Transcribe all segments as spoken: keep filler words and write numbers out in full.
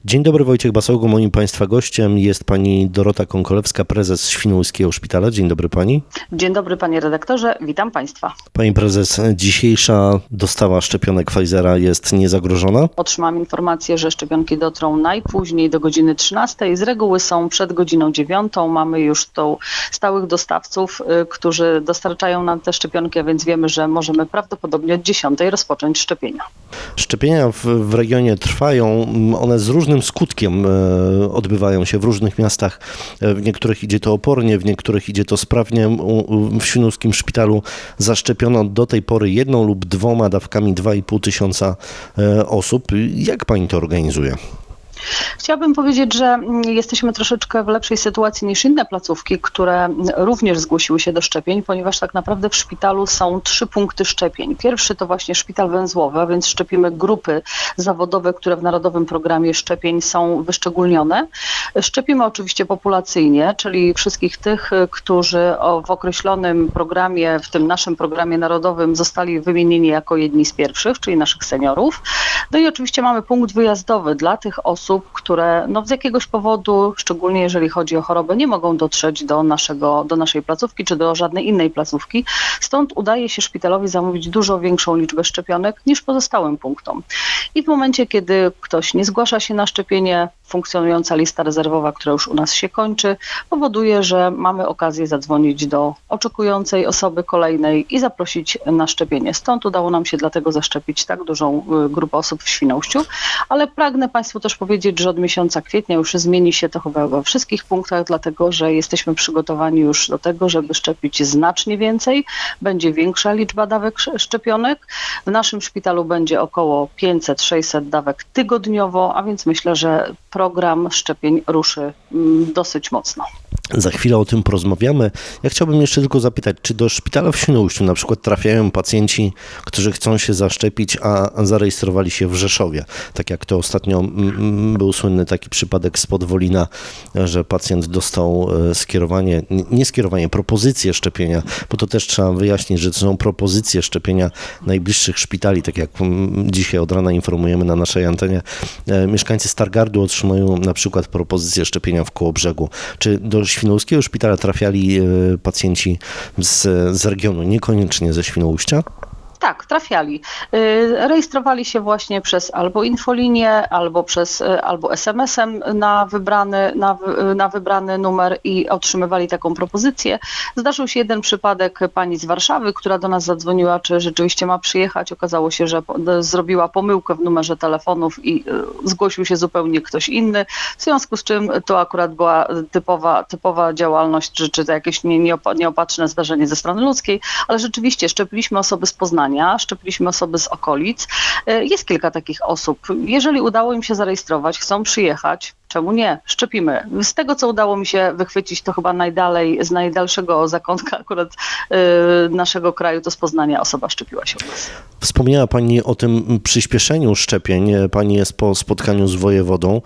Dzień dobry, Wojciech Basołgo. Moim Państwa gościem jest pani Dorota Konkolewska, prezes Świnoujskiego Szpitala. Dzień dobry pani. Dzień dobry panie redaktorze, witam Państwa. Pani prezes, dzisiejsza dostawa szczepionek Pfizera jest niezagrożona? Otrzymałam informację, że szczepionki dotrą najpóźniej do godziny trzynastej. Z reguły są przed godziną dziewiątą. Mamy już tu stałych dostawców, y, którzy dostarczają nam te szczepionki, a więc wiemy, że możemy prawdopodobnie od dziesiątej rozpocząć szczepienia. Szczepienia w, w regionie trwają, one z różnym skutkiem e, odbywają się w różnych miastach. W niektórych idzie to opornie, w niektórych idzie to sprawnie. U, w Świnoujskim Szpitalu zaszczepiono do tej pory jedną lub dwoma dawkami dwa i pół tysiąca e, osób. Jak pani to organizuje? Chciałabym powiedzieć, że jesteśmy troszeczkę w lepszej sytuacji niż inne placówki, które również zgłosiły się do szczepień, ponieważ tak naprawdę w szpitalu są trzy punkty szczepień. Pierwszy to właśnie szpital węzłowy, a więc szczepimy grupy zawodowe, które w Narodowym Programie Szczepień są wyszczególnione. Szczepimy oczywiście populacyjnie, czyli wszystkich tych, którzy w określonym programie, w tym naszym programie narodowym zostali wymienieni jako jedni z pierwszych, czyli naszych seniorów. No i oczywiście mamy punkt wyjazdowy dla tych osób, które no, z jakiegoś powodu, szczególnie jeżeli chodzi o chorobę, nie mogą dotrzeć do, naszego, do naszej placówki czy do żadnej innej placówki. Stąd udaje się szpitalowi zamówić dużo większą liczbę szczepionek niż pozostałym punktom. I w momencie, kiedy ktoś nie zgłasza się na szczepienie, funkcjonująca lista rezerwowa, która już u nas się kończy, powoduje, że mamy okazję zadzwonić do oczekującej osoby kolejnej i zaprosić na szczepienie. Stąd udało nam się dlatego zaszczepić tak dużą grupę osób w Świnoujściu, ale pragnę Państwu też powiedzieć, że od miesiąca kwietnia już zmieni się to chyba we wszystkich punktach, dlatego że jesteśmy przygotowani już do tego, żeby szczepić znacznie więcej. Będzie większa liczba dawek szczepionek. W naszym szpitalu będzie około pięćset sześćset dawek tygodniowo, a więc myślę, że program szczepień ruszy dosyć mocno. Za chwilę o tym porozmawiamy. Ja chciałbym jeszcze tylko zapytać, czy do szpitala w Świnoujściu na przykład trafiają pacjenci, którzy chcą się zaszczepić, a zarejestrowali się w Rzeszowie? Tak jak to ostatnio m, był słynny taki przypadek z Podwolina, że pacjent dostał skierowanie, nie skierowanie, propozycję szczepienia, bo to też trzeba wyjaśnić, że to są propozycje szczepienia najbliższych szpitali, tak jak dzisiaj od rana informujemy na naszej antenie. Mieszkańcy Stargardu otrzymują na przykład propozycję szczepienia w Kołobrzegu. Czy do Świnoujskiego Szpitala trafiali pacjenci z, z regionu, niekoniecznie ze Świnoujścia? Tak, trafiali. Rejestrowali się właśnie przez albo infolinię, albo przez albo es em esem na wybrany, na, na wybrany numer i otrzymywali taką propozycję. Zdarzył się jeden przypadek pani z Warszawy, która do nas zadzwoniła, czy rzeczywiście ma przyjechać. Okazało się, że zrobiła pomyłkę w numerze telefonów i zgłosił się zupełnie ktoś inny, w związku z czym to akurat była typowa, typowa działalność, czy, czy to jakieś nie, nieopatrzne zdarzenie ze strony ludzkiej, ale rzeczywiście szczepiliśmy osoby z Poznania, szczepiliśmy osoby z okolic. Jest kilka takich osób. Jeżeli udało im się zarejestrować, chcą przyjechać, czemu nie? Szczepimy. Z tego, co udało mi się wychwycić, to chyba najdalej, z najdalszego zakątka akurat yy, naszego kraju, to z Poznania osoba szczepiła się u nas. Wspomniała pani o tym przyspieszeniu szczepień. Pani jest po spotkaniu z wojewodą.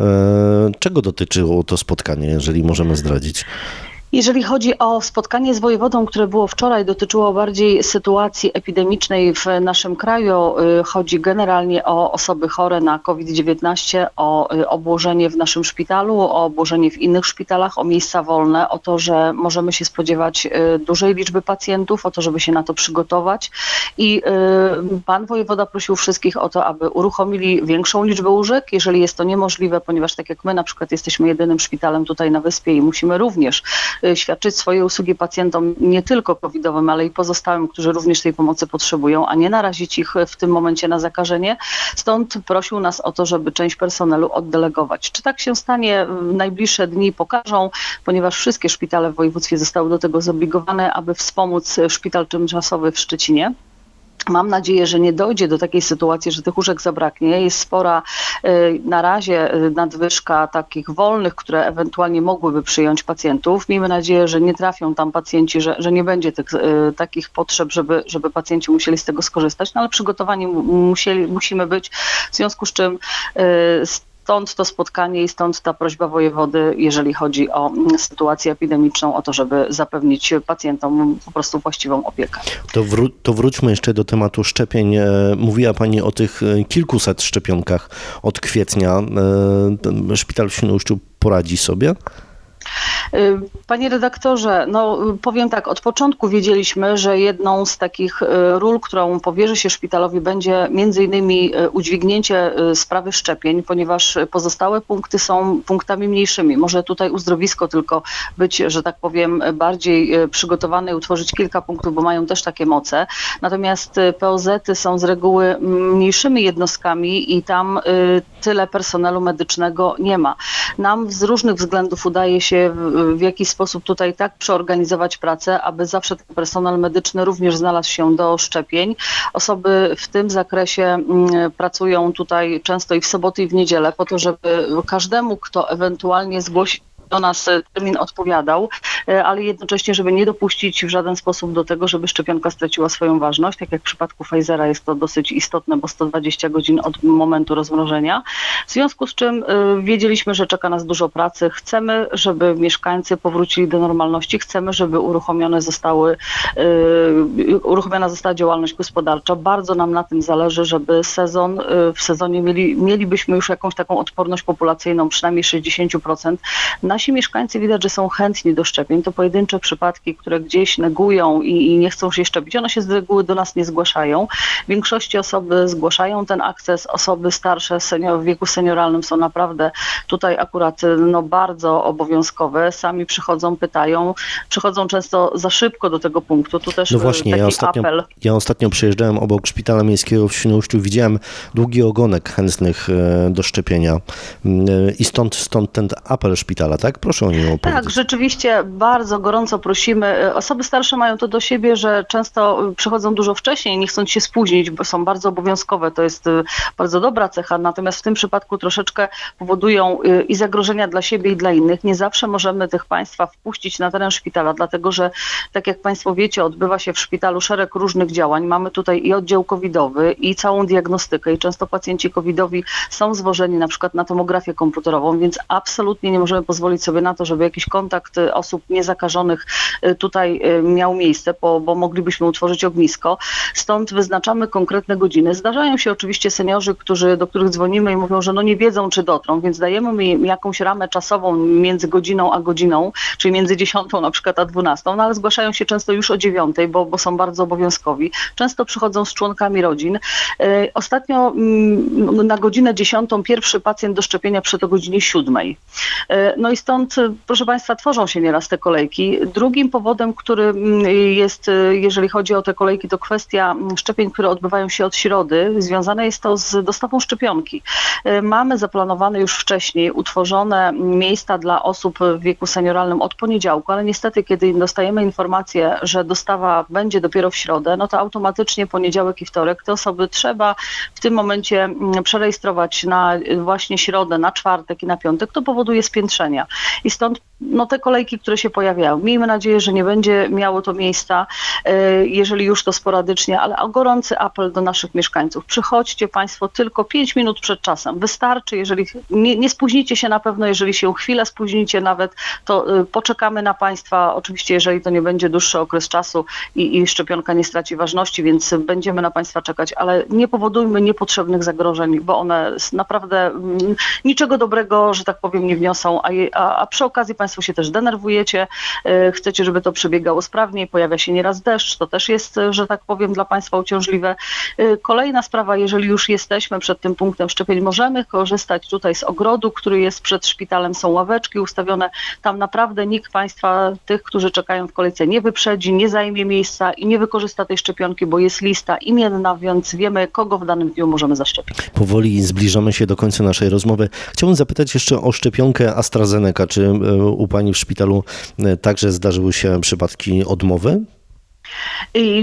Czego dotyczyło to spotkanie, jeżeli możemy zdradzić? Jeżeli chodzi o spotkanie z wojewodą, które było wczoraj, dotyczyło bardziej sytuacji epidemicznej w naszym kraju. Chodzi generalnie o osoby chore na kowid dziewiętnaście, o obłożenie w naszym szpitalu, o obłożenie w innych szpitalach, o miejsca wolne, o to, że możemy się spodziewać dużej liczby pacjentów, o to, żeby się na to przygotować. I pan wojewoda prosił wszystkich o to, aby uruchomili większą liczbę łóżek, jeżeli jest to niemożliwe, ponieważ tak jak my na przykład jesteśmy jedynym szpitalem tutaj na wyspie i musimy również świadczyć swoje usługi pacjentom nie tylko covidowym, ale i pozostałym, którzy również tej pomocy potrzebują, a nie narazić ich w tym momencie na zakażenie. Stąd prosił nas o to, żeby część personelu oddelegować. Czy tak się stanie, w najbliższe dni pokażą, ponieważ wszystkie szpitale w województwie zostały do tego zobligowane, aby wspomóc szpital tymczasowy w Szczecinie. Mam nadzieję, że nie dojdzie do takiej sytuacji, że tych łóżek zabraknie. Jest spora na razie nadwyżka takich wolnych, które ewentualnie mogłyby przyjąć pacjentów. Miejmy nadzieję, że nie trafią tam pacjenci, że, że nie będzie tych, takich potrzeb, żeby, żeby pacjenci musieli z tego skorzystać, no ale przygotowani musieli, musimy być, w związku z czym Stąd to spotkanie i stąd ta prośba wojewody, jeżeli chodzi o sytuację epidemiczną, o to, żeby zapewnić pacjentom po prostu właściwą opiekę. To, wró- to wróćmy jeszcze do tematu szczepień. Mówiła Pani o tych kilkuset szczepionkach od kwietnia. Szpital w Świnoujściu poradzi sobie? Panie redaktorze, no powiem tak, od początku wiedzieliśmy, że jedną z takich ról, którą powierzy się szpitalowi, będzie między innymi udźwignięcie sprawy szczepień, ponieważ pozostałe punkty są punktami mniejszymi. Może tutaj uzdrowisko tylko być, że tak powiem, bardziej przygotowane i utworzyć kilka punktów, bo mają też takie moce. Natomiast P O Z-y są z reguły mniejszymi jednostkami i tam tyle personelu medycznego nie ma. Nam z różnych względów udaje się w jakiś sposób tutaj tak przeorganizować pracę, aby zawsze ten personel medyczny również znalazł się do szczepień. Osoby w tym zakresie pracują tutaj często i w soboty, i w niedzielę po to, żeby każdemu, kto ewentualnie zgłosi do nas termin, odpowiadał, ale jednocześnie, żeby nie dopuścić w żaden sposób do tego, żeby szczepionka straciła swoją ważność. Tak jak w przypadku Pfizera jest to dosyć istotne, bo sto dwadzieścia godzin od momentu rozmrożenia. W związku z czym y, wiedzieliśmy, że czeka nas dużo pracy. Chcemy, żeby mieszkańcy powrócili do normalności. Chcemy, żeby uruchomione zostały, y, uruchomiona została działalność gospodarcza. Bardzo nam na tym zależy, żeby sezon, y, w sezonie mieli, mielibyśmy już jakąś taką odporność populacyjną, przynajmniej sześćdziesiąt procent. Nasi mieszkańcy widać, że są chętni do szczepień. To pojedyncze przypadki, które gdzieś negują i, i nie chcą się szczepić, one się z reguły do nas nie zgłaszają. W większości osoby zgłaszają ten akces. Osoby starsze senior, w wieku senioralnym są naprawdę tutaj akurat no, bardzo obowiązkowe. Sami przychodzą, pytają. Przychodzą często za szybko do tego punktu. Tu też no właśnie, taki ja ostatnio, apel. Ja ostatnio przejeżdżałem obok Szpitala Miejskiego w Świnoujściu. Widziałem długi ogonek chętnych do szczepienia i stąd, stąd ten apel szpitala. Tak? Proszę o nim opowiedzieć. Tak, rzeczywiście bardzo gorąco prosimy. Osoby starsze mają to do siebie, że często przychodzą dużo wcześniej, nie chcąc się spóźnić, bo są bardzo obowiązkowe. To jest bardzo dobra cecha, natomiast w tym przypadku troszeczkę powodują i zagrożenia dla siebie i dla innych. Nie zawsze możemy tych państwa wpuścić na teren szpitala, dlatego że, tak jak państwo wiecie, odbywa się w szpitalu szereg różnych działań. Mamy tutaj i oddział covidowy, i całą diagnostykę, i często pacjenci covidowi są zwożeni na przykład na tomografię komputerową, więc absolutnie nie możemy pozwolić sobie na to, żeby jakiś kontakt osób niezakażonych tutaj miał miejsce, bo, bo moglibyśmy utworzyć ognisko. Stąd wyznaczamy konkretne godziny. Zdarzają się oczywiście seniorzy, którzy, do których dzwonimy i mówią, że no nie wiedzą, czy dotrą, więc dajemy im jakąś ramę czasową między godziną a godziną, czyli między dziesiątą na przykład a dwunastą, no ale zgłaszają się często już o dziewiątej, bo, bo są bardzo obowiązkowi. Często przychodzą z członkami rodzin. Ostatnio na godzinę dziesiątą pierwszy pacjent do szczepienia przed o godzinie siódmej. No i stąd, proszę Państwa, tworzą się nieraz te kolejki. Drugim powodem, który jest, jeżeli chodzi o te kolejki, to kwestia szczepień, które odbywają się od środy. Związane jest to z dostawą szczepionki. Mamy zaplanowane już wcześniej utworzone miejsca dla osób w wieku senioralnym od poniedziałku, ale niestety, kiedy dostajemy informację, że dostawa będzie dopiero w środę, no to automatycznie poniedziałek i wtorek te osoby trzeba w tym momencie przerejestrować na właśnie środę, na czwartek i na piątek. To powoduje spiętrzenia. I stąd no, te kolejki, które się pojawiają. Miejmy nadzieję, że nie będzie miało to miejsca, jeżeli już to sporadycznie, ale o gorący apel do naszych mieszkańców. Przychodźcie Państwo tylko pięć minut przed czasem. Wystarczy, jeżeli nie, nie spóźnicie się na pewno, jeżeli się chwilę spóźnicie nawet, to poczekamy na Państwa. Oczywiście, jeżeli to nie będzie dłuższy okres czasu i, i szczepionka nie straci ważności, więc będziemy na Państwa czekać, ale nie powodujmy niepotrzebnych zagrożeń, bo one naprawdę niczego dobrego, że tak powiem, nie wniosą, a, je, a, a przy okazji Państwo się też denerwujecie, chcecie, żeby to przebiegało sprawniej, pojawia się nieraz deszcz, to też jest, że tak powiem, dla Państwa uciążliwe. Kolejna sprawa, jeżeli już jesteśmy przed tym punktem szczepień, możemy korzystać tutaj z ogrodu, który jest przed szpitalem, są ławeczki ustawione, tam naprawdę nikt Państwa, tych, którzy czekają w kolejce, nie wyprzedzi, nie zajmie miejsca i nie wykorzysta tej szczepionki, bo jest lista imienna, więc wiemy, kogo w danym dniu możemy zaszczepić. Powoli zbliżamy się do końca naszej rozmowy. Chciałbym zapytać jeszcze o szczepionkę AstraZeneca. Czy u Pani w szpitalu także zdarzyły się przypadki odmowy? I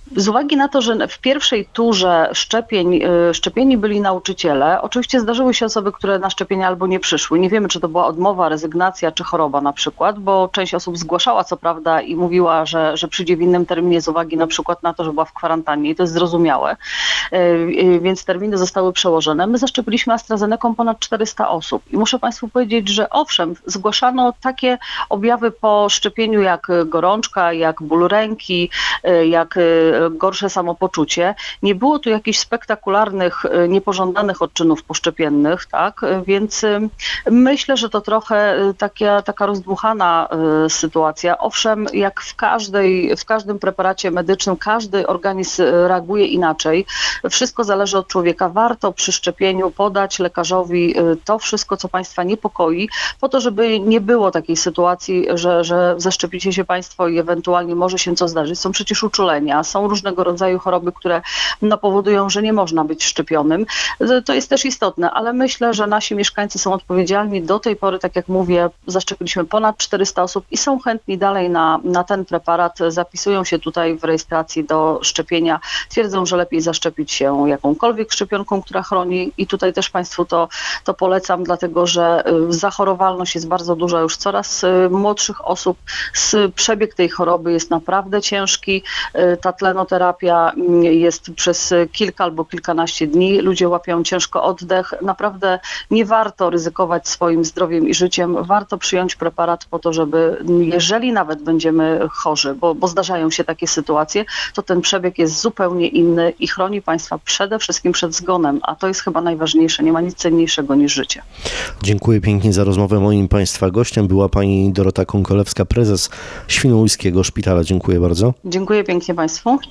Z uwagi na to, że w pierwszej turze szczepień szczepieni byli nauczyciele, oczywiście zdarzyły się osoby, które na szczepienia albo nie przyszły. Nie wiemy, czy to była odmowa, rezygnacja czy choroba na przykład, bo część osób zgłaszała co prawda i mówiła, że, że przyjdzie w innym terminie z uwagi na przykład na to, że była w kwarantannie i to jest zrozumiałe, więc terminy zostały przełożone. My zaszczepiliśmy AstraZeneką ponad czterysta osób i muszę Państwu powiedzieć, że owszem, zgłaszano takie objawy po szczepieniu jak gorączka, jak ból ręki, jak gorsze samopoczucie. Nie było tu jakichś spektakularnych, niepożądanych odczynów poszczepiennych, tak? Więc myślę, że to trochę taka, taka rozdmuchana sytuacja. Owszem, jak w każdej, w każdym preparacie medycznym, każdy organizm reaguje inaczej. Wszystko zależy od człowieka. Warto przy szczepieniu podać lekarzowi to wszystko, co Państwa niepokoi, po to, żeby nie było takiej sytuacji, że, że zaszczepicie się Państwo i ewentualnie może się co zdarzyć. Są przecież uczulenia, są różnego rodzaju choroby, które no, powodują, że nie można być szczepionym. To jest też istotne, ale myślę, że nasi mieszkańcy są odpowiedzialni. Do tej pory, tak jak mówię, zaszczepiliśmy ponad czterysta osób i są chętni dalej na, na ten preparat. Zapisują się tutaj w rejestracji do szczepienia. Twierdzą, że lepiej zaszczepić się jakąkolwiek szczepionką, która chroni i tutaj też Państwu to, to polecam, dlatego że zachorowalność jest bardzo duża już coraz młodszych osób. Przebieg tej choroby jest naprawdę ciężki. Ta tlenoterapia jest przez kilka albo kilkanaście dni. Ludzie łapią ciężko oddech. Naprawdę nie warto ryzykować swoim zdrowiem i życiem. Warto przyjąć preparat po to, żeby jeżeli nawet będziemy chorzy, bo, bo zdarzają się takie sytuacje, to ten przebieg jest zupełnie inny i chroni Państwa przede wszystkim przed zgonem, a to jest chyba najważniejsze. Nie ma nic cenniejszego niż życie. Dziękuję pięknie za rozmowę. Moim Państwa gościem była pani Dorota Konkolewska, prezes Świnoujskiego Szpitala. Dziękuję bardzo. Dziękuję pięknie Państwu.